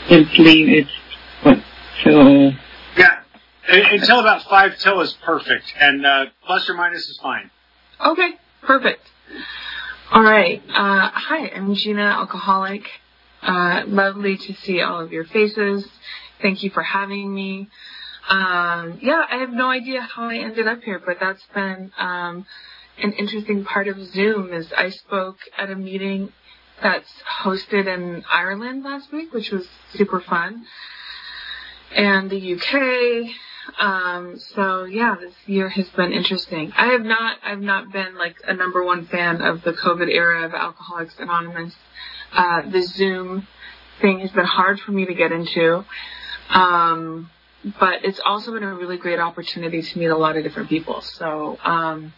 It's lean. It's what? So. Yeah. Until about 5 till is perfect, and plus or minus is fine. Okay, perfect. All right. Hi, I'm Gina, alcoholic. Lovely to see all of your faces. Thank you for having me. I have no idea how I ended up here, but that's been an interesting part of Zoom. Is I spoke at a meeting that's hosted in Ireland last week, which was super fun, and the UK. This year has been interesting. I've not been like a number one fan of the COVID era of Alcoholics Anonymous. The Zoom thing has been hard for me to get into. But it's also been a really great opportunity to meet a lot of different people. So, I'm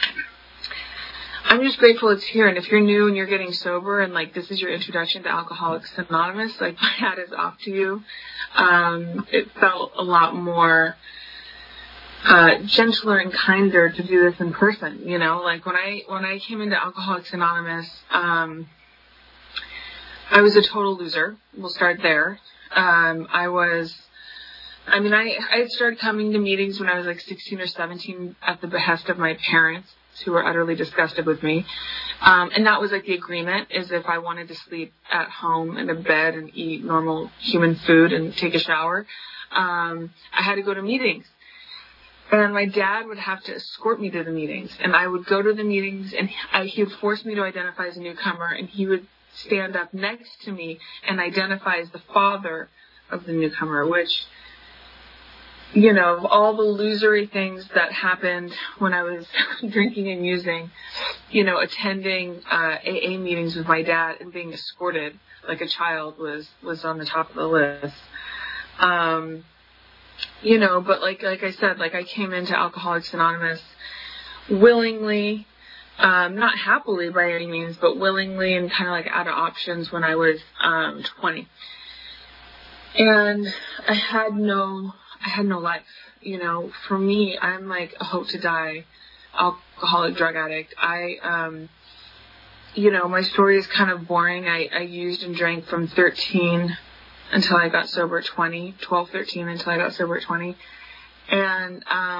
just grateful it's here. And if you're new and you're getting sober and like this is your introduction to Alcoholics Anonymous, like my hat is off to you. It felt a lot more gentler and kinder to do this in person. You know, like when I came into Alcoholics Anonymous, I was a total loser. We'll start there. I had started coming to meetings when I was like 16 or 17 at the behest of my parents, who were utterly disgusted with me. And that was like the agreement, is if I wanted to sleep at home in a bed and eat normal human food and take a shower, I had to go to meetings. And my dad would have to escort me to the meetings. And I would go to the meetings, and he would force me to identify as a newcomer, and he would stand up next to me and identify as the father of the newcomer, which, you know, of all the losery things that happened when I was drinking and using, you know, attending AA meetings with my dad and being escorted like a child was on the top of the list. You know, but like I said, like I came into Alcoholics Anonymous willingly, not happily by any means, but willingly and kind of like out of options when I was 20. And I had no life, you know. For me, I'm like a hope to die alcoholic drug addict. You know, my story is kind of boring. I used and drank from 13 until I got sober at 20, 12, 13 until I got sober at 20. And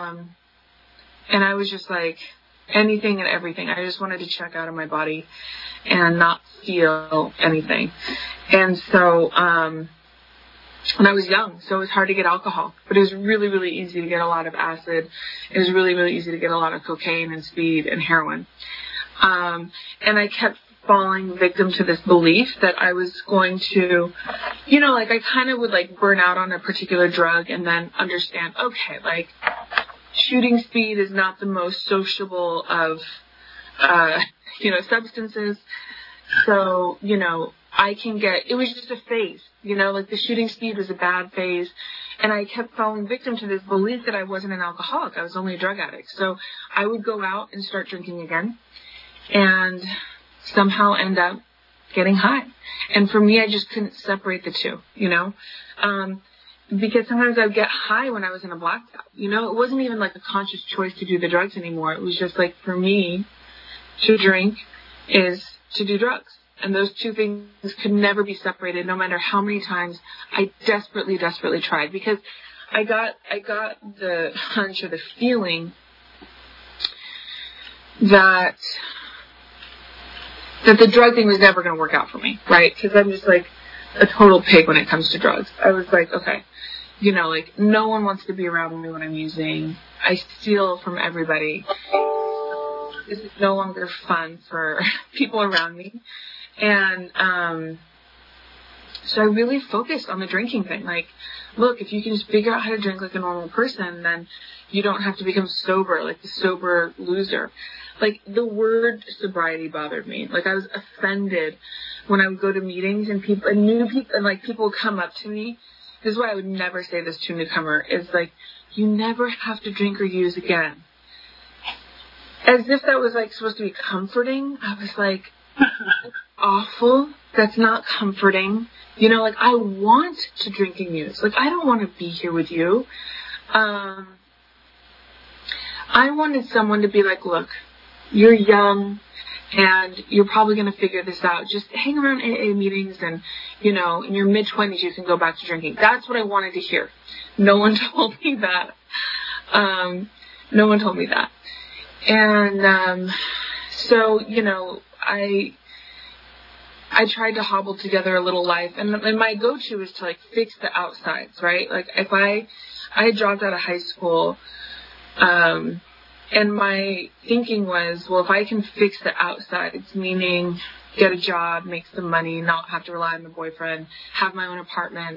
I was just like anything and everything. I just wanted to check out of my body and not feel anything. And so, and I was young, so it was hard to get alcohol. But it was really, really easy to get a lot of acid. It was really, really easy to get a lot of cocaine and speed and heroin. And I kept falling victim to this belief that I was going to, you know, like I kind of would like burn out on a particular drug and then understand, okay, like shooting speed is not the most sociable of, you know, substances. So, you know, it was just a phase, you know, like the shooting speed was a bad phase. And I kept falling victim to this belief that I wasn't an alcoholic. I was only a drug addict. So I would go out and start drinking again and somehow end up getting high. And for me, I just couldn't separate the two, you know, because sometimes I would get high when I was in a blackout. You know, it wasn't even like a conscious choice to do the drugs anymore. It was just like, for me, to drink is to do drugs. And those two things could never be separated, no matter how many times I desperately, desperately tried. Because I got the hunch or the feeling that the drug thing was never going to work out for me, right? Because I'm just like a total pig when it comes to drugs. I was like, okay, you know, like no one wants to be around me when I'm using. I steal from everybody. This is no longer fun for people around me. And so I really focused on the drinking thing. Like, look, if you can just figure out how to drink like a normal person, then you don't have to become sober, like the sober loser. Like, the word sobriety bothered me. Like, I was offended when I would go to meetings and people would come up to me. This is why I would never say this to a newcomer, is like, you never have to drink or use again. As if that was like supposed to be comforting. I was like, that's awful. That's not comforting. You know, like, I want to drink and use. Like, I don't want to be here with you. I wanted someone to be like, look, you're young. And you're probably going to figure this out. Just hang around AA meetings and, in your mid-20s, you can go back to drinking. That's what I wanted to hear. No one told me that. No one told me that. And so, I tried to hobble together a little life. And my go-to is to, fix the outsides, right? If I had dropped out of high school, and my thinking was, well, if I can fix the outsides, meaning get a job, make some money, not have to rely on the boyfriend, have my own apartment,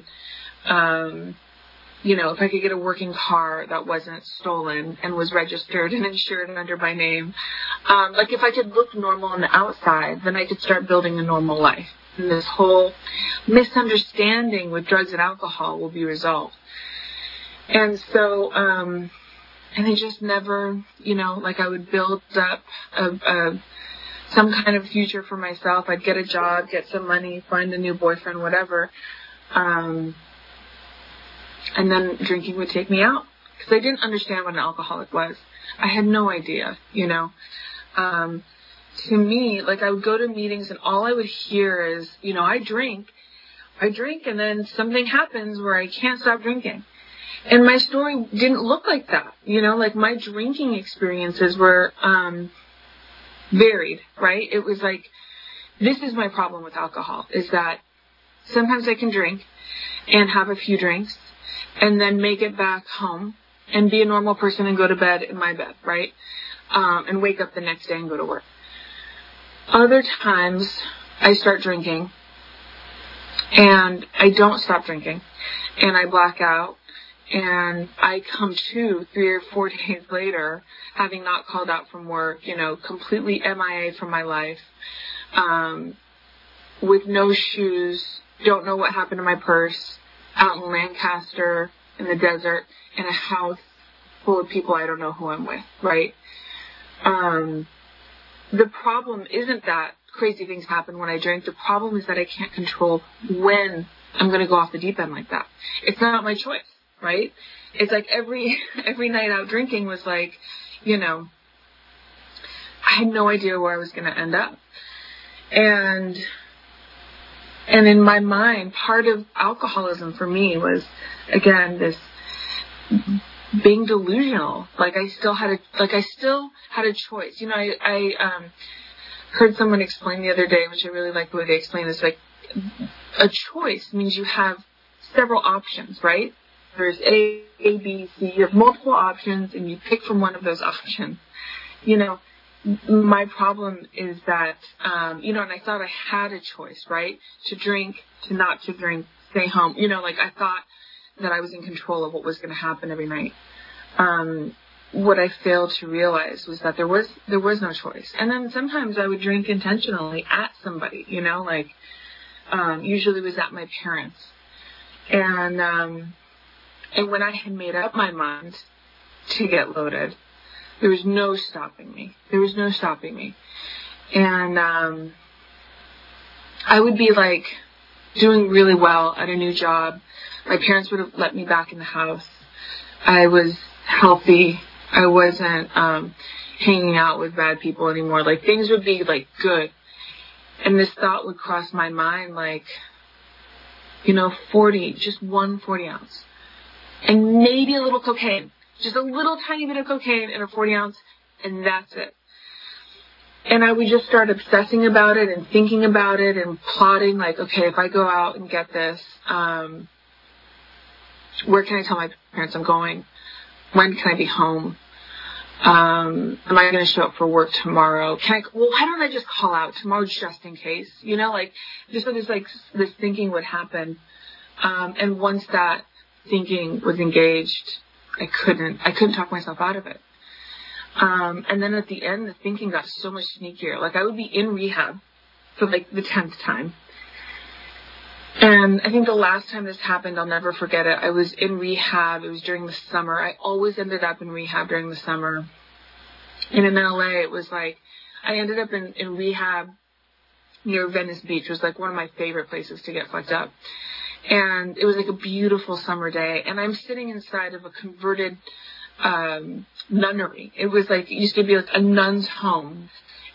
if I could get a working car that wasn't stolen and was registered and insured under my name, if I could look normal on the outside, then I could start building a normal life. And this whole misunderstanding with drugs and alcohol will be resolved. And so, and I just never, I would build up some kind of future for myself. I'd get a job, get some money, find a new boyfriend, whatever. And then drinking would take me out. Because I didn't understand what an alcoholic was. I had no idea, To me, I would go to meetings and all I would hear is, I drink, and then something happens where I can't stop drinking. And my story didn't look like that, my drinking experiences were varied, right? It was this is my problem with alcohol, is that sometimes I can drink and have a few drinks and then make it back home and be a normal person and go to bed in my bed, right? And wake up the next day and go to work. Other times I start drinking and I don't stop drinking and I black out. And I come to 3 or 4 days later, having not called out from work, completely MIA from my life, with no shoes, don't know what happened to my purse, out in Lancaster, in the desert, in a house full of people I don't know who I'm with, right? The problem isn't that crazy things happen when I drink. The problem is that I can't control when I'm going to go off the deep end like that. It's not my choice. Right? It's every night out drinking was I had no idea where I was going to end up. And in my mind, part of alcoholism for me was, again, this being delusional. I still had a choice. I heard someone explain the other day, which I really like the way they explained this, a choice means you have several options, right? There's A, B, C. You have multiple options, and you pick from one of those options. My problem is that, and I thought I had a choice, right? To drink, to not to drink, stay home. I thought that I was in control of what was going to happen every night. What I failed to realize was that there was no choice. And then sometimes I would drink intentionally at somebody, usually it was at my parents. And when I had made up my mind to get loaded, there was no stopping me. And I would be doing really well at a new job. My parents would have let me back in the house. I was healthy. I wasn't hanging out with bad people anymore. Things would be good. And this thought would cross my mind 40, just 1 40 ounce. And maybe a little cocaine. Just a little tiny bit of cocaine in a 40 ounce, and that's it. And I would just start obsessing about it and thinking about it and plotting, okay, if I go out and get this, where can I tell my parents I'm going? When can I be home? Am I going to show up for work tomorrow? Why don't I just call out tomorrow just in case? Just so this thinking would happen. And once that thinking was engaged, I couldn't talk myself out of it. And then at the end, the thinking got so much sneakier. I would be in rehab for the 10th time. And I think the last time this happened, I'll never forget it. I was in rehab. It was during the summer. I always ended up in rehab during the summer. And in LA, it was I ended up in rehab near Venice Beach. It was one of my favorite places to get fucked up. And it was a beautiful summer day. And I'm sitting inside of a converted nunnery. It was it used to be a nun's home.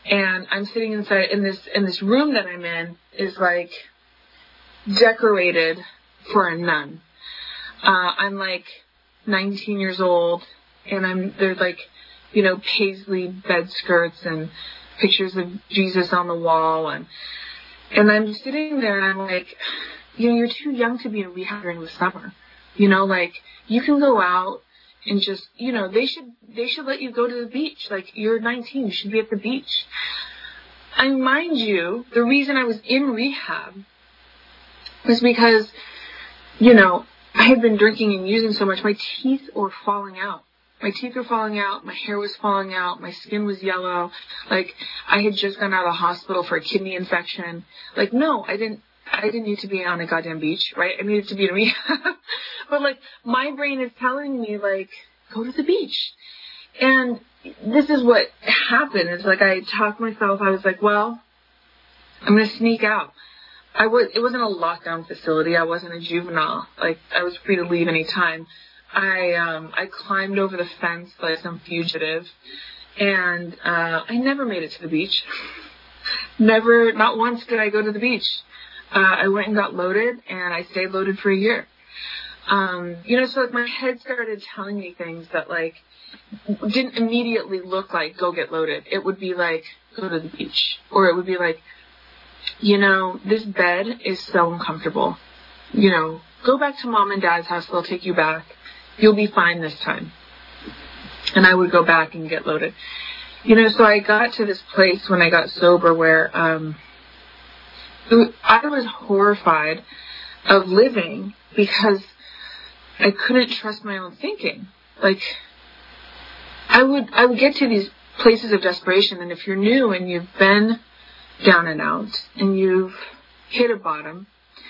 And I'm sitting inside in this room that I'm in is like decorated for a nun. I'm like 19 years old, and there's like, paisley bed skirts and pictures of Jesus on the wall, and I'm sitting there and I'm like, you're too young to be in rehab during the summer. Like, you can go out and just, they should let you go to the beach. Like, you're 19, you should be at the beach. And mind you, the reason I was in rehab was because, I had been drinking and using so much, my teeth were falling out. My teeth were falling out, my hair was falling out, my skin was yellow. Like, I had just gone out of the hospital for a kidney infection. Like, no, I didn't need to be on a goddamn beach, right? I needed to be in rehab. But, like, my brain is telling me, like, go to the beach. And this is what happened. It's like I talked myself. I was like, well, I'm going to sneak out. It wasn't a lockdown facility. I wasn't a juvenile. Like, I was free to leave any time. I climbed over the fence like some fugitive, and I never made it to the beach. Never, not once did I go to the beach. I went and got loaded, and I stayed loaded for a year. So like my head started telling me things that like didn't immediately look like go get loaded. It would be like go to the beach, or it would be like, this bed is so uncomfortable. Go back to mom and dad's house. They'll take you back. You'll be fine this time. And I would go back and get loaded. So I got to this place when I got sober where I was horrified of living because I couldn't trust my own thinking. Like, I would get to these places of desperation, and if you're new and you've been down and out and you've hit a bottom,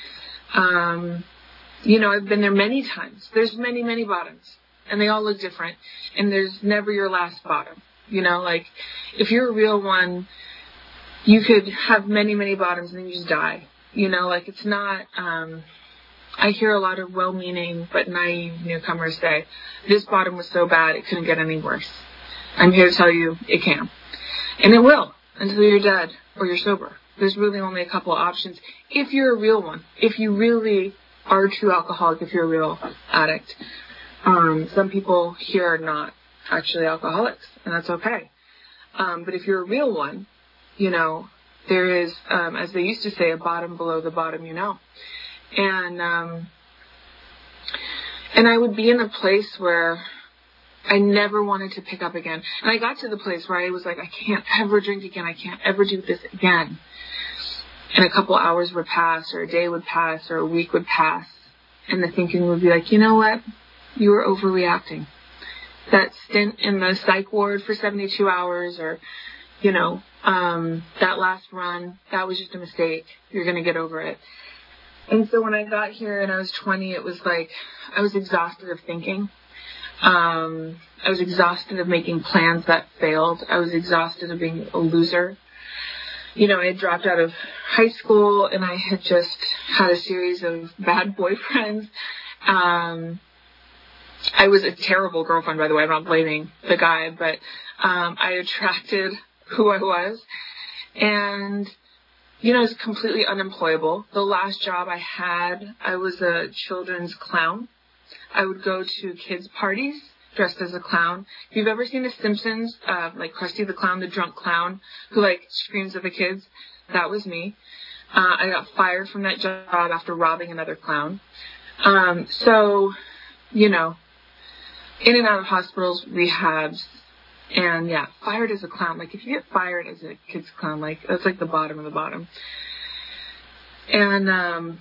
I've been there many times. There's many, many bottoms, and they all look different, and there's never your last bottom. Like, if you're a real one, you could have many, many bottoms and then you just die. Like, it's not, I hear a lot of well-meaning but naive newcomers say, this bottom was so bad it couldn't get any worse. I'm here to tell you it can. And it will, until you're dead or you're sober. There's really only a couple of options if you're a real one. If you really are a true alcoholic, if you're a real addict. Some people here are not actually alcoholics, and that's okay. But if you're a real one, there is, as they used to say, a bottom below the bottom, And I would be in a place where I never wanted to pick up again. And I got to the place where I was like, I can't ever drink again. I can't ever do this again. And a couple hours would pass, or a day would pass, or a week would pass. And the thinking would be like, you know what? You were overreacting. That stint in the psych ward for 72 hours, or, that last run, that was just a mistake. You're going to get over it. And so when I got here and I was 20, it was like I was exhausted of thinking. I was exhausted of making plans that failed. I was exhausted of being a loser. I had dropped out of high school, and I had just had a series of bad boyfriends. I was a terrible girlfriend, by the way. I'm not blaming the guy, but I attracted who I was. And I was completely unemployable. The last job I had, I was a children's clown. I would go to kids' parties dressed as a clown. If you've ever seen The Simpsons, like Krusty the Clown, the drunk clown who like screams at the kids, that was me. I got fired from that job after robbing another clown. So, in and out of hospitals, rehabs, and yeah, fired as a clown. Like, if you get fired as a kid's clown, like, that's like the bottom of the bottom. And,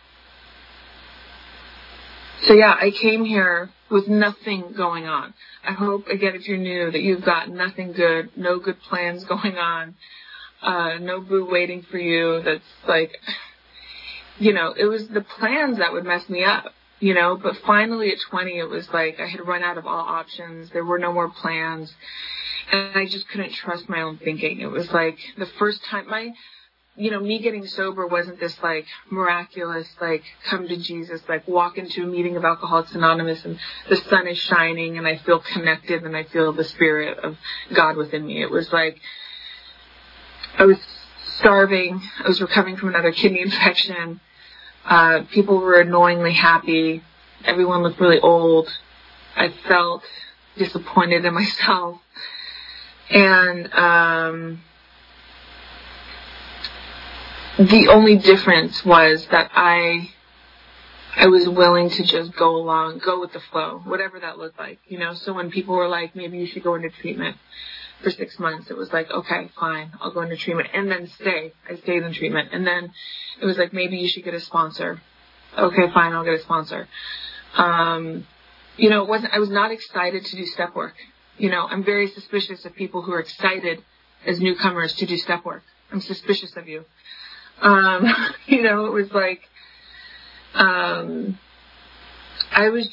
so yeah, I came here with nothing going on. I hope, again, if you're new, that you've got nothing good, no good plans going on, no boo waiting for you. That's like, it was the plans that would mess me up. But finally at 20, it was like I had run out of all options. There were no more plans. And I just couldn't trust my own thinking. It was like the first time me getting sober wasn't this like miraculous, like come to Jesus, like walk into a meeting of Alcoholics Anonymous and the sun is shining and I feel connected and I feel the spirit of God within me. It was like, I was starving. I was recovering from another kidney infection. People were annoyingly happy. Everyone looked really old. I felt disappointed in myself. And the only difference was that I was willing to just go with the flow, whatever that looked like, you know. So when people were like, maybe you should go into treatment for 6 months, it was like, okay, fine, I'll go into treatment and then stay. I stayed in treatment. And then it was like, maybe you should get a sponsor. Okay, fine, I'll get a sponsor. You know, I was not excited to do step work. You know, I'm very suspicious of people who are excited as newcomers to do step work. I'm suspicious of you. You know, it was like, I was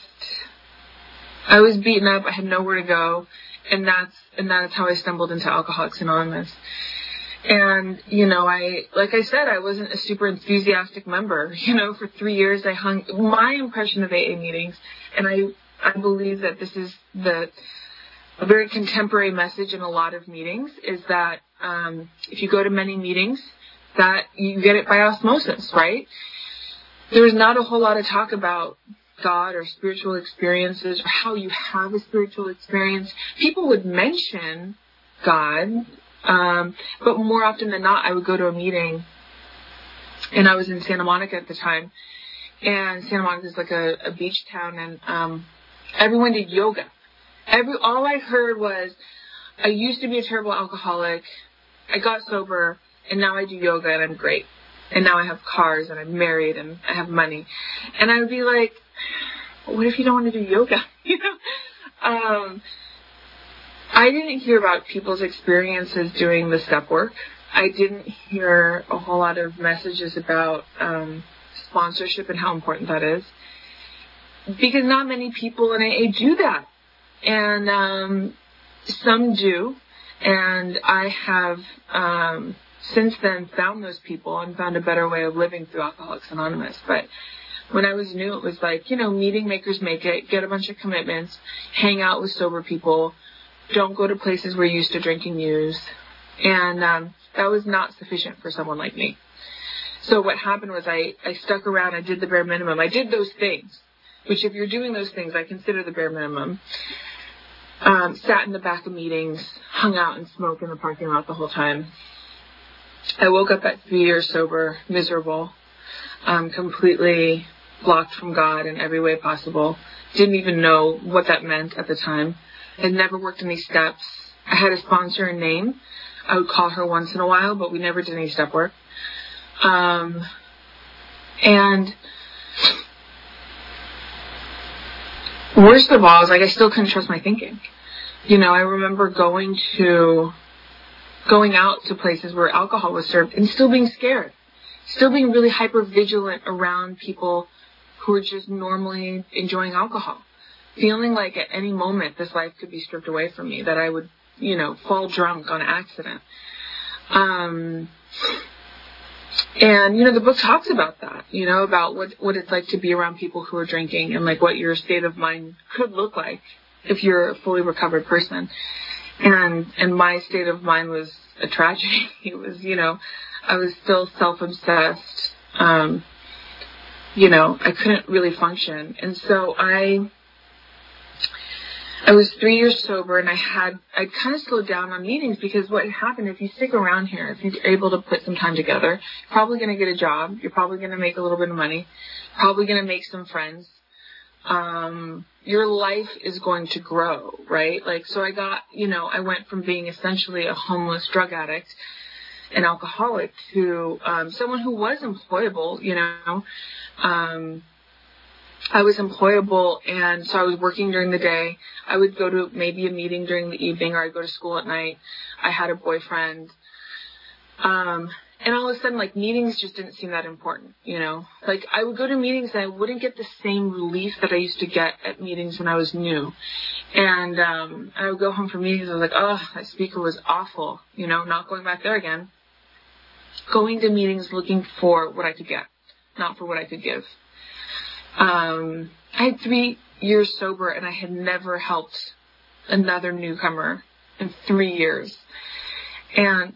beaten up. I had nowhere to go. And that's how I stumbled into Alcoholics Anonymous. And, you know, like I said, I wasn't a super enthusiastic member. You know, for 3 years my impression of AA meetings, and I believe that this is a very contemporary message in a lot of meetings, is that, if you go to many meetings, that you get it by osmosis, right? There was not a whole lot of talk about God or spiritual experiences or how you have a spiritual experience. People would mention God, but more often than not, I would go to a meeting, and I was in Santa Monica at the time, and Santa Monica is like a beach town, and everyone did yoga. All I heard was, I used to be a terrible alcoholic, I got sober, and now I do yoga and I'm great. And now I have cars and I'm married and I have money. And I would be like, what if you don't want to do yoga? You know? I didn't hear about people's experiences doing the step work. I didn't hear a whole lot of messages about sponsorship and how important that is. Because not many people in AA do that. And some do. And I have since then found those people and found a better way of living through Alcoholics Anonymous. But when I was new, it was like, you know, meeting makers make it, get a bunch of commitments, hang out with sober people, don't go to places where you used to drink and use. And that was not sufficient for someone like me. So what happened was I stuck around, I did the bare minimum. I did those things, which if you're doing those things, I consider the bare minimum. Sat in the back of meetings, hung out and smoked in the parking lot the whole time. I woke up at 3 years sober, miserable, completely blocked from God in every way possible. Didn't even know what that meant at the time. Had never worked any steps. I had a sponsor in name. I would call her once in a while, but we never did any step work. And worst of all is, like, I still couldn't trust my thinking. You know, I remember going out to places where alcohol was served and still being scared, still being really hyper vigilant around people who were just normally enjoying alcohol, feeling like at any moment this life could be stripped away from me, that I would, you know, fall drunk on accident. And, you know, the book talks about that, you know, about what it's like to be around people who are drinking and like what your state of mind could look like if you're a fully recovered person. And my state of mind was a tragedy. It was, you know, I was still self-obsessed. You know, I couldn't really function. And so I was 3 years sober, and I kind of slowed down on meetings, because what happened, if you stick around here, if you're able to put some time together, you're probably going to get a job. You're probably going to make a little bit of money. Probably going to make some friends. Your life is going to grow, right? Like, so I went from being essentially a homeless drug addict, an alcoholic, to someone who was employable, you know. I was employable, and so I was working during the day. I would go to maybe a meeting during the evening, or I'd go to school at night. I had a boyfriend. And all of a sudden, like, meetings just didn't seem that important, you know. Like, I would go to meetings and I wouldn't get the same relief that I used to get at meetings when I was new. And I would go home from meetings and I was like, oh, that speaker was awful, you know, not going back there again. Going to meetings looking for what I could get, not for what I could give. I had 3 years sober, and I had never helped another newcomer in 3 years. And,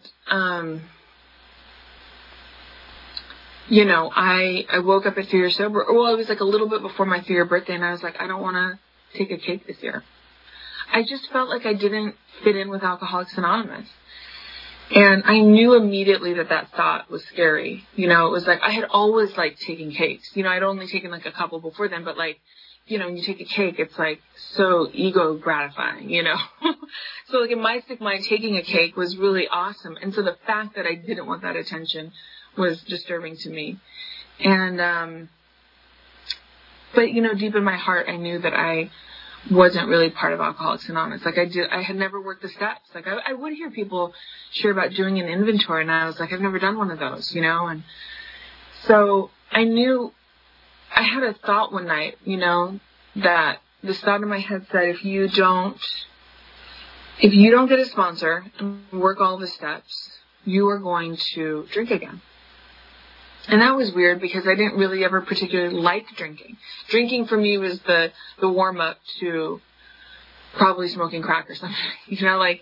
you know, I woke up at 3 years sober. Well, it was like a little bit before my 3-year birthday, and I was like, I don't want to take a cake this year. I just felt like I didn't fit in with Alcoholics Anonymous. And I knew immediately that thought was scary. You know, it was like I had always liked taking cakes. You know, I'd only taken like a couple before then, but like, you know, when you take a cake, it's like so ego gratifying, you know. So like in my sick mind, taking a cake was really awesome. And so the fact that I didn't want that attention was disturbing to me. And, but you know, deep in my heart, I knew that I wasn't really part of Alcoholics Anonymous. Like I had never worked the steps. Like I would hear people share about doing an inventory, and I was like, I've never done one of those, you know. And so I knew, I had a thought one night, you know, that this thought in my head said, if you don't get a sponsor and work all the steps, you are going to drink again. And that was weird because I didn't really ever particularly like drinking. Drinking for me was the warm up to probably smoking crack or something, you know, like,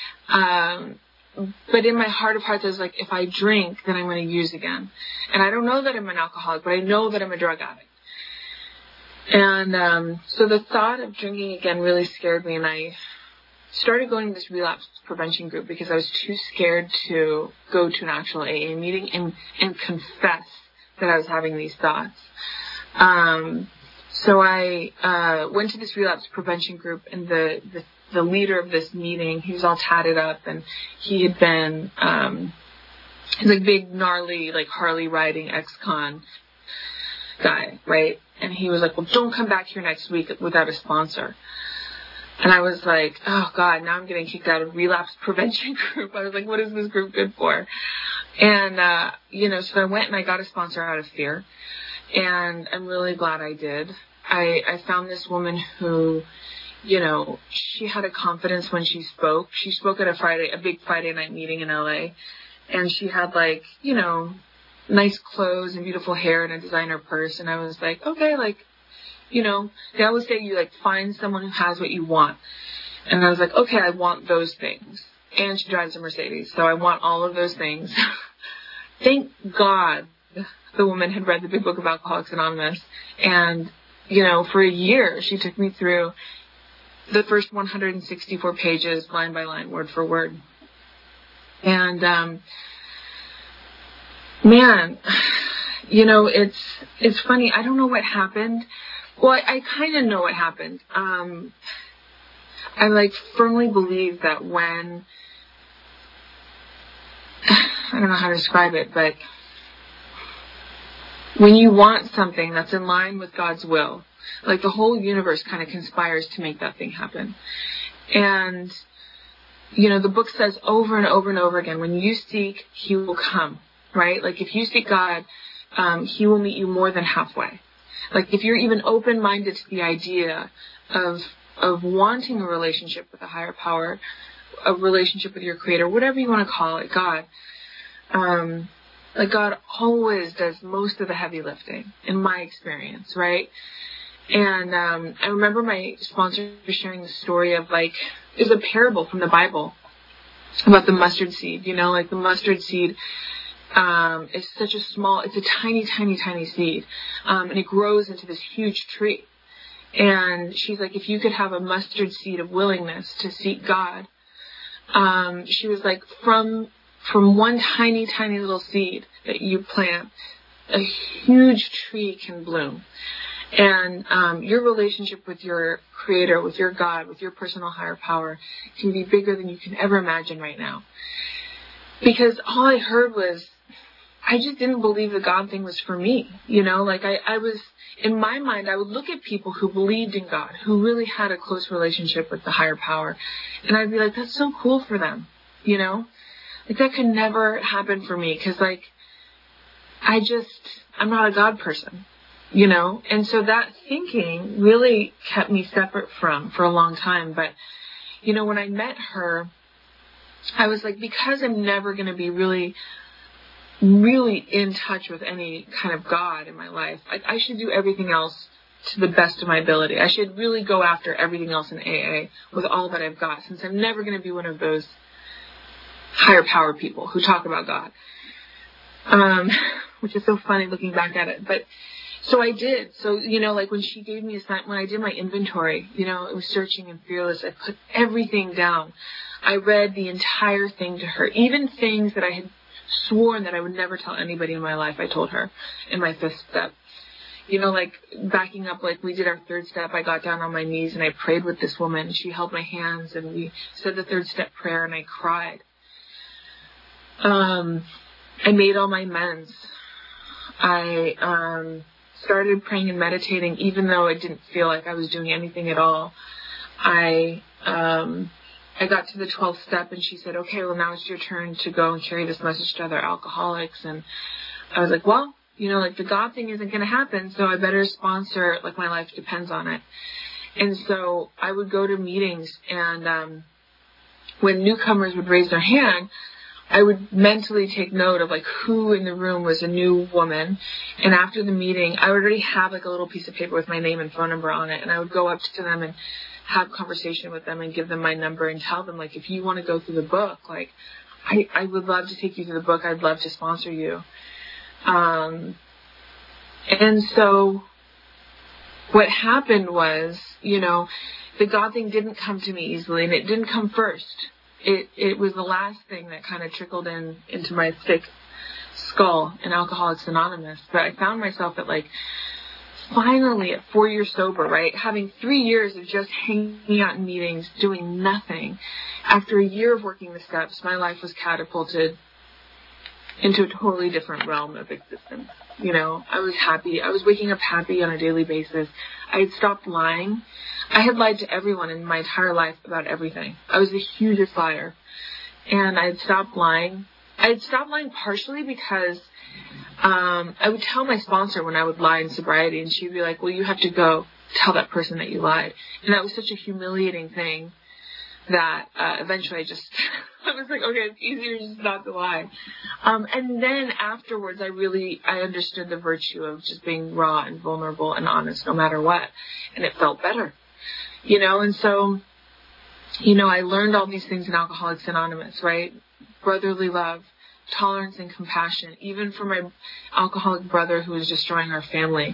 but in my heart of hearts, I was like, if I drink, then I'm going to use again. And I don't know that I'm an alcoholic, but I know that I'm a drug addict. And, so the thought of drinking again really scared me, and I started going to this relapse prevention group because I was too scared to go to an actual AA meeting and confess that I was having these thoughts. So I went to this relapse prevention group, and the leader of this meeting, he was all tatted up, and he had been he's like big, gnarly, like Harley riding ex-con guy, right? And he was like, well, don't come back here next week without a sponsor. And I was like, oh, God, now I'm getting kicked out of relapse prevention group. I was like, what is this group good for? And, you know, so I went and I got a sponsor out of fear. And I'm really glad I did. I found this woman who, you know, she had a confidence when she spoke. She spoke at a big Friday night meeting in LA. And she had like, you know, nice clothes and beautiful hair and a designer purse. And I was like, okay, like, you know, they always say you like find someone who has what you want. And I was like, okay, I want those things. And she drives a Mercedes, so I want all of those things. Thank God the woman had read the Big Book of Alcoholics Anonymous. And, you know, for a year, she took me through the first 164 pages, line by line, word for word. And, man, you know, it's funny. I don't know what happened. Well, I kind of know what happened. I like firmly believe that when, I don't know how to describe it, but when you want something that's in line with God's will, like the whole universe kind of conspires to make that thing happen. And, you know, the book says over and over and over again, when you seek, He will come, right? Like if you seek God, He will meet you more than halfway. Like if you're even open-minded to the idea of wanting a relationship with a higher power, a relationship with your Creator, whatever you want to call it, God, like God always does most of the heavy lifting, in my experience, right? And I remember my sponsor sharing the story of like, it was a parable from the Bible about the mustard seed, you know, like the mustard seed. It's such a small, it's a tiny, tiny, tiny seed. And it grows into this huge tree. And she's like, if you could have a mustard seed of willingness to seek God, she was like, from one tiny, tiny little seed that you plant, a huge tree can bloom. And, your relationship with your Creator, with your God, with your personal higher power can be bigger than you can ever imagine right now. Because all I heard was, I just didn't believe the God thing was for me. You know, like I was, in my mind, I would look at people who believed in God, who really had a close relationship with the higher power. And I'd be like, that's so cool for them. You know, like that could never happen for me. Cause like, I'm not a God person, you know? And so that thinking really kept me separate for a long time. But, you know, when I met her, I was like, because I'm never going to be really, really in touch with any kind of God in my life, I should do everything else to the best of my ability. I should really go after everything else in AA with all that I've got, since I'm never going to be one of those higher power people who talk about God. Which is so funny looking back at it. But so I did. So, like when she gave me when I did my inventory, it was searching and fearless. I put everything down. I read the entire thing to her, even things that I had sworn that I would never tell anybody in my life. I told her in my 5th step. Like backing up, like we did our 3rd step, I got down on my knees and I prayed with this woman. She held my hands and we said the 3rd step prayer and I cried. I made all my amends. I started praying and meditating even though it didn't feel like I was doing anything at all. I got to the 12th step and she said, okay, well now it's your turn to go and carry this message to other alcoholics. And I was like, well, like the God thing isn't going to happen, so I better sponsor, like my life depends on it. And so I would go to meetings and when newcomers would raise their hand, I would mentally take note of like who in the room was a new woman. And after the meeting, I would already have like a little piece of paper with my name and phone number on it. And I would go up to them and have conversation with them and give them my number and tell them like, if you want to go through the book, like I would love to take you through the book. I'd love to sponsor you. And so what happened was, the God thing didn't come to me easily and it didn't come first. It was the last thing that kind of trickled into my thick skull in Alcoholics Anonymous. But I found myself at finally at 4 years sober, right? Having 3 years of just hanging out in meetings, doing nothing. After a year of working the steps, my life was catapulted into a totally different realm of existence. I was happy. I was waking up happy on a daily basis. I had stopped lying. I had lied to everyone in my entire life about everything. I was the hugest liar. And I had stopped lying. I had stopped lying partially because I would tell my sponsor when I would lie in sobriety, and she'd be like, well, you have to go tell that person that you lied. And that was such a humiliating thing that eventually I was like, okay, it's easier just not to lie. And then afterwards, I understood the virtue of just being raw and vulnerable and honest no matter what. And it felt better, and so, I learned all these things in Alcoholics Anonymous, right? Brotherly love, tolerance and compassion, even for my alcoholic brother who was destroying our family.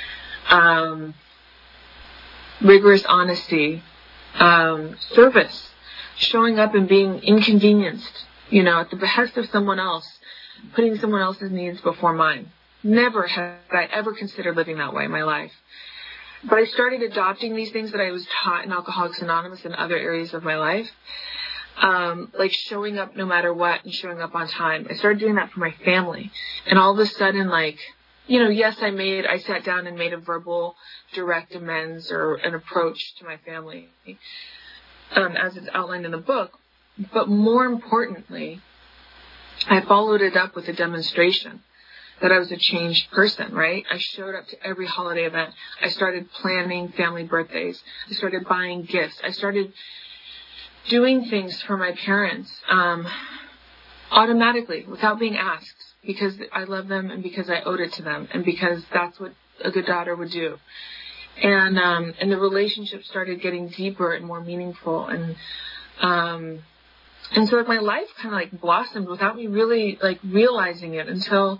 Rigorous honesty, service, showing up and being inconvenienced, at the behest of someone else, putting someone else's needs before mine. Never have I ever considered living that way in my life. But I started adopting these things that I was taught in Alcoholics Anonymous and other areas of my life, like showing up no matter what and showing up on time. I started doing that for my family. And all of a sudden, yes, I sat down and made a verbal direct amends or an approach to my family, as it's outlined in the book. But more importantly, I followed it up with a demonstration that I was a changed person, right? I showed up to every holiday event. I started planning family birthdays. I started buying gifts. I started doing things for my parents automatically without being asked, because I love them and because I owed it to them and because that's what a good daughter would do. And the relationship started getting deeper and more meaningful. And so my life kind of blossomed without me really realizing it until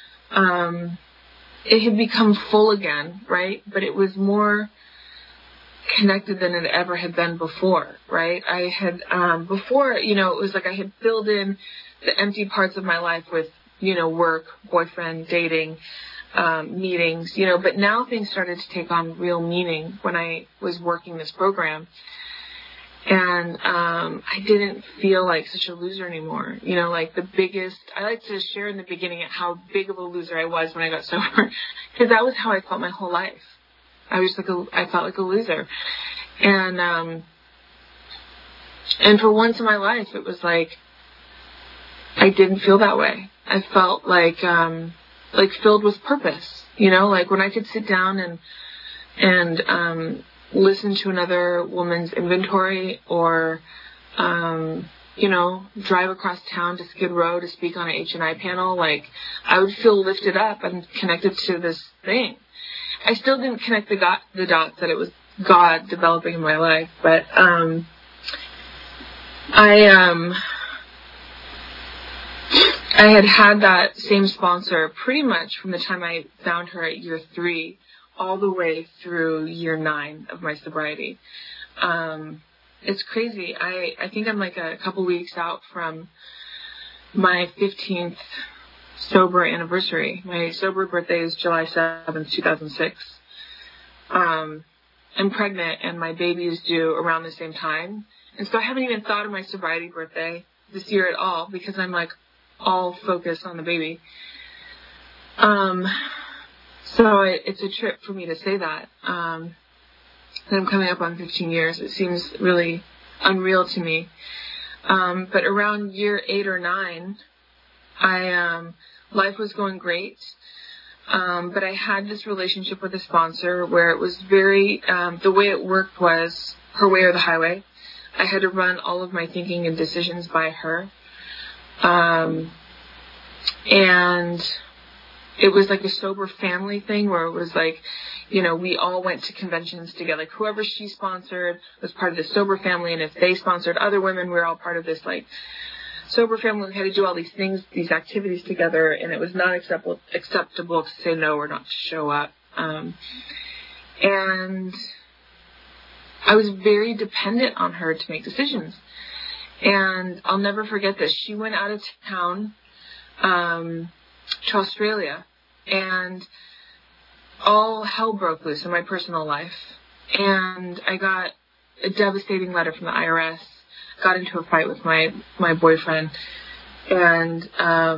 it had become full again, right? But it was more connected than it ever had been before, right? I had, before, it was I had filled in the empty parts of my life with, work, boyfriend, dating, meetings, but now things started to take on real meaning when I was working this program. And I didn't feel like such a loser anymore. I like to share in the beginning at how big of a loser I was when I got sober, because that was how I felt my whole life. I felt like a loser. And for once in my life, it was I didn't feel that way. I felt filled with purpose, when I could sit down and listen to another woman's inventory or, drive across town to Skid Row to speak on an H&I panel. I would feel lifted up and connected to this thing. I still didn't connect the dots that it was God developing in my life, but, I had that same sponsor pretty much from the time I found her at year 3 all the way through year 9 of my sobriety. It's crazy. I think I'm like a couple weeks out from my 15th sober anniversary. My sober birthday is July 7th, 2006. I'm pregnant and my baby is due around the same time. And so I haven't even thought of my sobriety birthday this year at all because I'm like all focused on the baby. So it's a trip for me to say that. And I'm coming up on 15 years. It seems really unreal to me. But around year 8 or 9, life was going great. But I had this relationship with a sponsor where it was very, the way it worked was her way or the highway. I had to run all of my thinking and decisions by her. And it was like a sober family thing where it was like, you know, we all went to conventions together. Like whoever she sponsored was part of the sober family. And if they sponsored other women, we were all part of this like sober family. We had to do all these things, these activities together. And it was not acceptable to say no or not to show up. And I was very dependent on her to make decisions. And I'll never forget this. She went out of town to Australia, and all hell broke loose in my personal life. And I got a devastating letter from the IRS, got into a fight with my boyfriend, and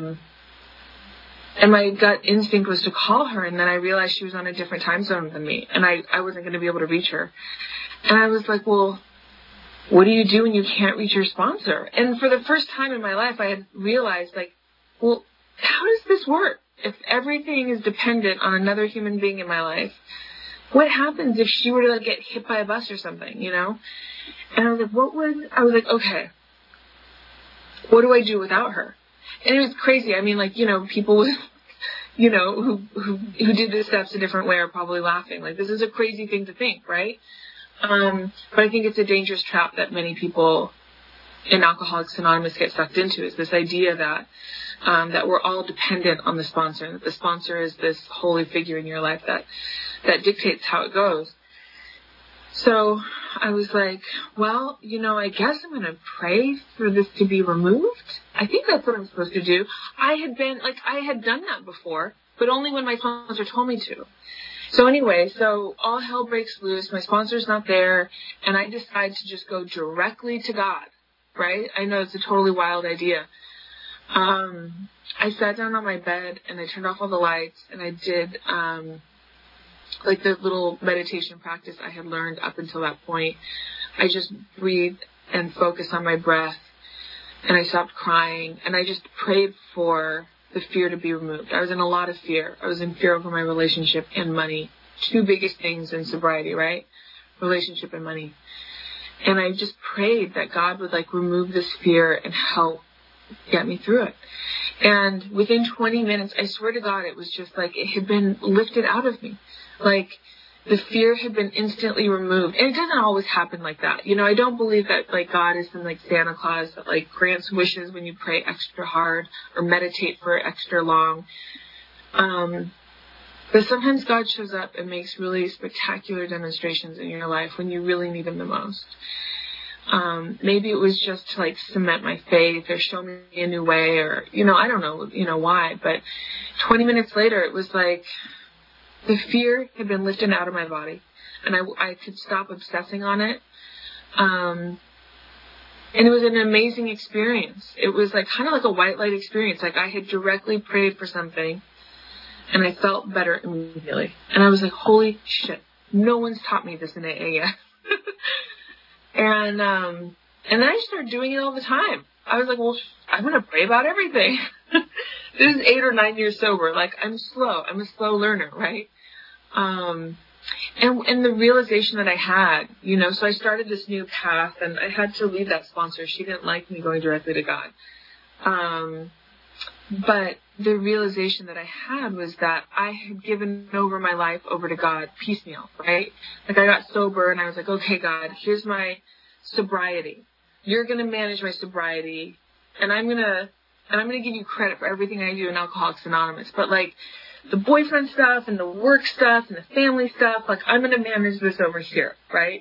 my gut instinct was to call her, and then I realized she was on a different time zone than me, and I wasn't going to be able to reach her. And I was like, well, what do you do when you can't reach your sponsor? And for the first time in my life, I had realized, like, well, how does this work? If everything is dependent on another human being in my life, what happens if she were to like, get hit by a bus or something, you know? And I was like, okay, what do I do without her? And it was crazy. I mean, like, you know, people with, you know, who did the steps a different way are probably laughing. Like, this is a crazy thing to think, right? But I think it's a dangerous trap that many people in Alcoholics Anonymous get sucked into, is this idea that we're all dependent on the sponsor, and that the sponsor is this holy figure in your life that dictates how it goes. So I was like, well, you know, I guess I'm going to pray for this to be removed. I think that's what I'm supposed to do. I had done that before, but only when my sponsor told me to. So anyway, so all hell breaks loose. My sponsor's not there, and I decide to just go directly to God, right? I know it's a totally wild idea. I sat down on my bed, and I turned off all the lights, and I did like the little meditation practice I had learned up until that point. I just breathed and focused on my breath, and I stopped crying, and I just prayed for the fear to be removed. I was in a lot of fear. I was in fear over my relationship and money. 2 biggest things in sobriety, right? Relationship and money. And I just prayed that God would like remove this fear and help get me through it. And within 20 minutes, I swear to God, it was just like it had been lifted out of me. Like the fear had been instantly removed. And it doesn't always happen like that. You know, I don't believe that like God is some like Santa Claus that like grants wishes when you pray extra hard or meditate for extra long. But sometimes God shows up and makes really spectacular demonstrations in your life when you really need him the most. Maybe it was just to like cement my faith or show me a new way, or, you know, I don't know, you know why, but 20 minutes later, it was like the fear had been lifted out of my body, and I could stop obsessing on it. And it was an amazing experience. It was like kind of like a white light experience. Like I had directly prayed for something, and I felt better immediately. And I was like, holy shit, no one's taught me this in AA yet. And then I started doing it all the time. I was like, well, I'm going to pray about everything. This is 8 or 9 years sober. Like, I'm slow. I'm a slow learner, right? And the realization that I had, you know, so I started this new path, and I had to leave that sponsor. She didn't like me going directly to God. But the realization that I had was that I had given over my life over to God piecemeal, right? Like I got sober, and I was like, okay, God, here's my sobriety. You're going to manage my sobriety, and I'm going to and I'm going to give you credit for everything I do in Alcoholics Anonymous, but like the boyfriend stuff and the work stuff and the family stuff, like I'm going to manage this over here, right?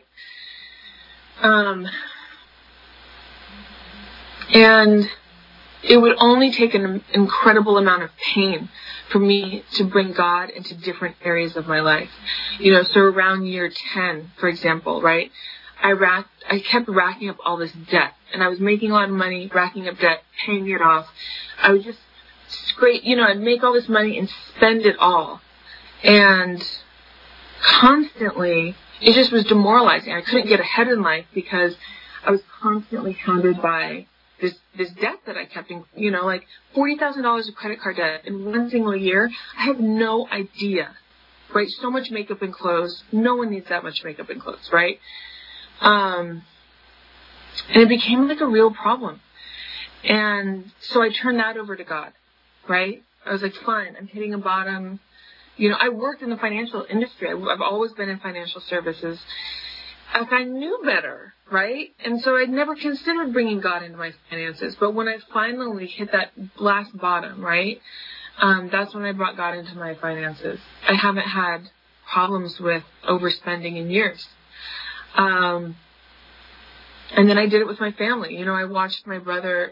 And it would only take an incredible amount of pain for me to bring God into different areas of my life. So around year 10, for example, right? I kept racking up all this debt, and I was making a lot of money, racking up debt, paying it off. I would just scrape, I'd make all this money and spend it all. And constantly, it just was demoralizing. I couldn't get ahead in life because I was constantly hounded by this debt that I kept in, like $40,000 of credit card debt in one single year. I have no idea, right? So much makeup and clothes. No one needs that much makeup and clothes, right? And it became like a real problem. And so I turned that over to God, right? I was like, fine, I'm hitting a bottom. I worked in the financial industry. I've always been in financial services. Like I knew better, right? And so I'd never considered bringing God into my finances. But when I finally hit that last bottom, right, that's when I brought God into my finances. I haven't had problems with overspending in years. And then I did it with my family. I watched my brother,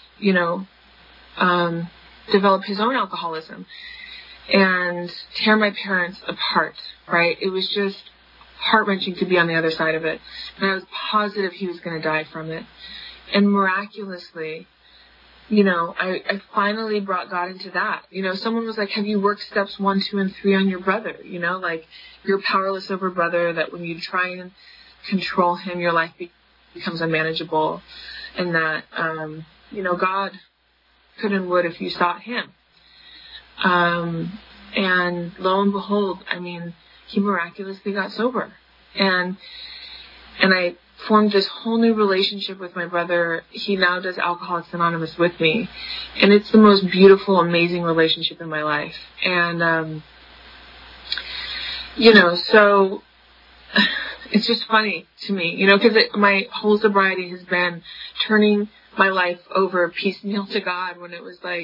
develop his own alcoholism and tear my parents apart, right? It was just heart-wrenching to be on the other side of it. And I was positive he was going to die from it. And miraculously, I finally brought God into that. Someone was like, have you worked steps 1, 2, and 3 on your brother? Like you're powerless over brother, that when you try and control him, your life becomes unmanageable. And that, God could and would if you sought him. And lo and behold, he miraculously got sober. And I formed this whole new relationship with my brother. He now does Alcoholics Anonymous with me. And it's the most beautiful, amazing relationship in my life. And, so it's just funny to me, because my whole sobriety has been turning my life over piecemeal to God, when it was like,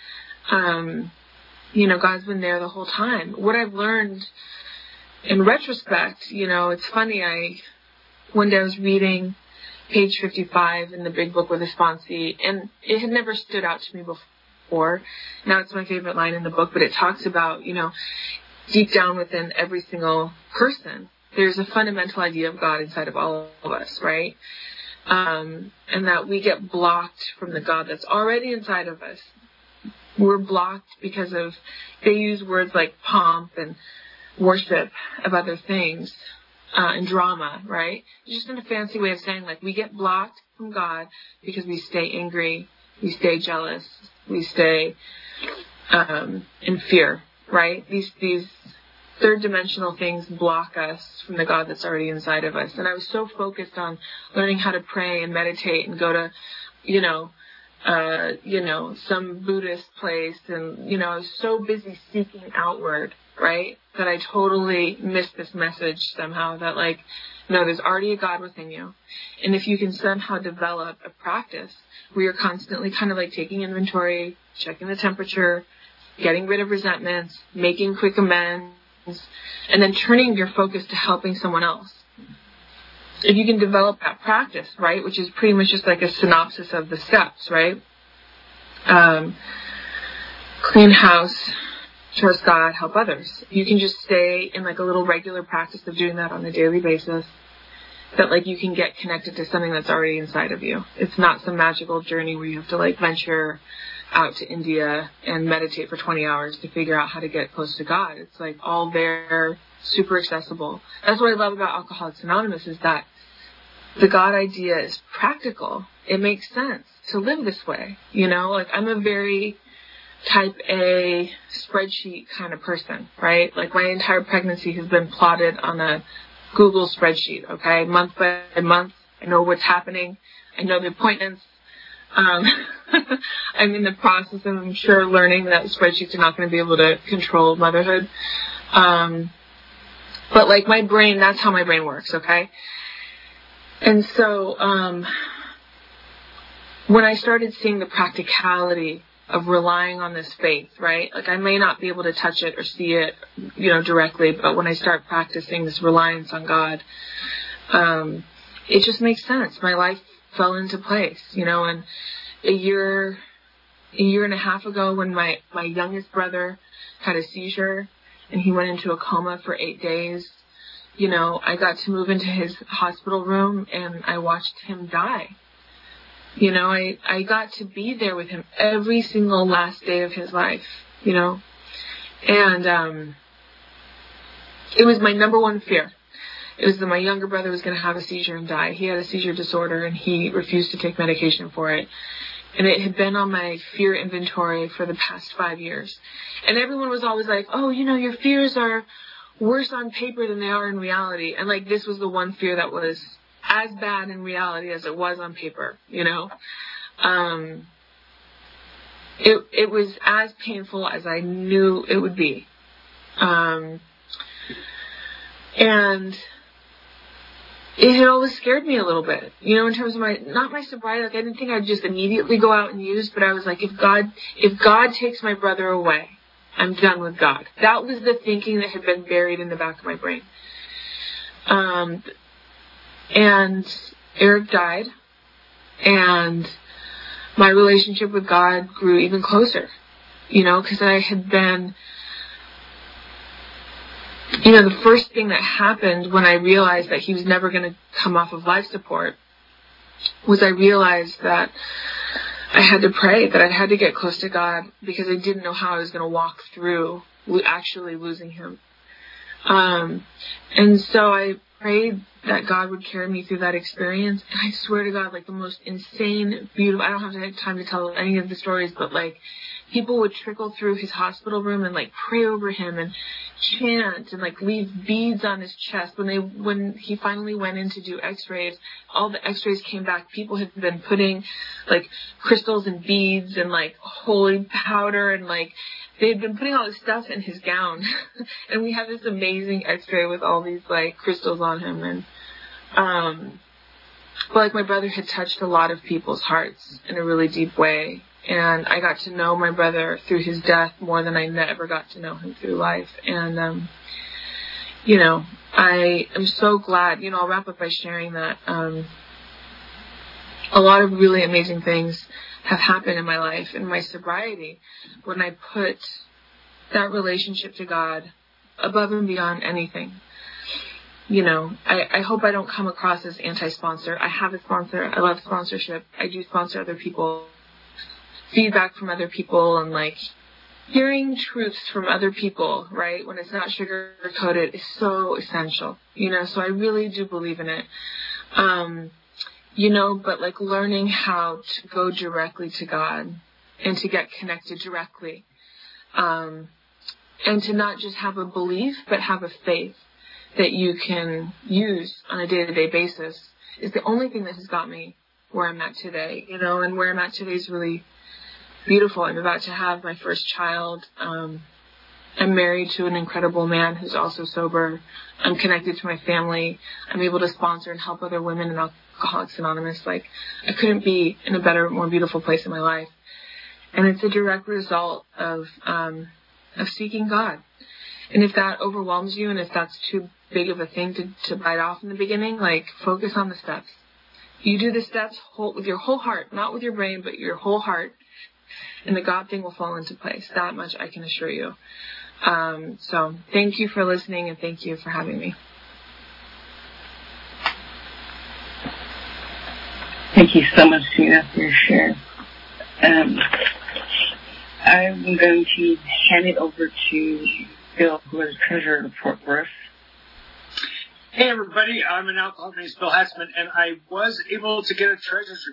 God's been there the whole time. What I've learned in retrospect, it's funny, one day I was reading page 55 in the Big Book with a sponsee, and it had never stood out to me before. Now it's my favorite line in the book, but it talks about, deep down within every single person, there's a fundamental idea of God inside of all of us, right? And that we get blocked from the God that's already inside of us. We're blocked because of, they use words like pomp and worship of other things, and drama, right? Just in a fancy way of saying, like, we get blocked from God because we stay angry, we stay jealous, we stay in fear, right? These third dimensional things block us from the God that's already inside of us. And I was so focused on learning how to pray and meditate and go to, some Buddhist place, and, I was so busy seeking outward, right, that I totally missed this message somehow that, like, no, there's already a God within you. And if you can somehow develop a practice where you're constantly kind of like taking inventory, checking the temperature, getting rid of resentments, making quick amends, and then turning your focus to helping someone else. If you can develop that practice, right, which is pretty much just like a synopsis of the steps, right? Clean house, trust God, help others. You can just stay in like a little regular practice of doing that on a daily basis, that like you can get connected to something that's already inside of you. It's not some magical journey where you have to like venture out to India and meditate for 20 hours to figure out how to get close to God. It's like all there, super accessible. That's what I love about Alcoholics Anonymous, is that the God idea is practical. It makes sense to live this way. Like I'm a very type A spreadsheet kind of person, right? Like my entire pregnancy has been plotted on a Google spreadsheet, okay? Month by month. I know what's happening. I know the appointments. I'm in the process of, I'm sure, learning that spreadsheets are not going to be able to control motherhood. But like my brain, that's how my brain works, okay? And so, when I started seeing the practicality of relying on this faith, right? Like, I may not be able to touch it or see it, directly, but when I start practicing this reliance on God, it just makes sense. My life fell into place, and a year and a half ago, when my youngest brother had a seizure and he went into a coma for 8 days, I got to move into his hospital room and I watched him die. I got to be there with him every single last day of his life, and it was my number one fear. It was that my younger brother was going to have a seizure and die. He had a seizure disorder and he refused to take medication for it. And it had been on my fear inventory for the past 5 years. And everyone was always like, oh, your fears are worse on paper than they are in reality. And like, this was the one fear that was as bad in reality as it was on paper, It was as painful as I knew it would be. And it had always scared me a little bit, in terms of not my sobriety. Like, I didn't think I'd just immediately go out and use, but I was like, if God takes my brother away, I'm done with God. That was the thinking that had been buried in the back of my brain. And Eric died, and my relationship with God grew even closer, because I had been, the first thing that happened when I realized that he was never going to come off of life support was I realized that I had to pray, that I had to get close to God, because I didn't know how I was going to walk through actually losing him. And so I prayed that God would carry me through that experience. And I swear to God, like, the most insane, beautiful, I don't have time to tell any of the stories, but like, people would trickle through his hospital room and like pray over him and chant and like leave beads on his chest. When he finally went in to do x-rays, all the x-rays came back. People had been putting like crystals and beads and like holy powder, and like they had been putting all this stuff in his gown. And we have this amazing x-ray with all these like crystals on him. And but like, my brother had touched a lot of people's hearts in a really deep way. And I got to know my brother through his death more than I ever got to know him through life. And, I am so glad, I'll wrap up by sharing that a lot of really amazing things have happened in my life, in my sobriety, when I put that relationship to God above and beyond anything. I hope I don't come across as anti-sponsor. I have a sponsor. I love sponsorship. I do sponsor other people. Feedback from other people and like hearing truths from other people, right, when it's not sugar coated, is so essential, so I really do believe in it. But like, learning how to go directly to God and to get connected directly, and to not just have a belief, but have a faith that you can use on a day-to-day basis, is the only thing that has got me where I'm at today, and where I'm at today is really beautiful. I'm about to have my first child. I'm married to an incredible man who's also sober. I'm connected to my family. I'm able to sponsor and help other women in Alcoholics Anonymous. Like, I couldn't be in a better, more beautiful place in my life. And it's a direct result of seeking God. And if that overwhelms you, and if that's too big of a thing to bite off in the beginning, like, focus on the steps. You do the steps with your whole heart, not with your brain, but your whole heart, and the God thing will fall into place. That much I can assure you. So thank you for listening, and thank you for having me. Thank you so much, Tina, for your share. I'm going to hand it over to Bill, who is treasurer of Fort Worth. Hey, everybody. I'm an alcoholic named Bill Hatzman, and I was able to get a treasurer's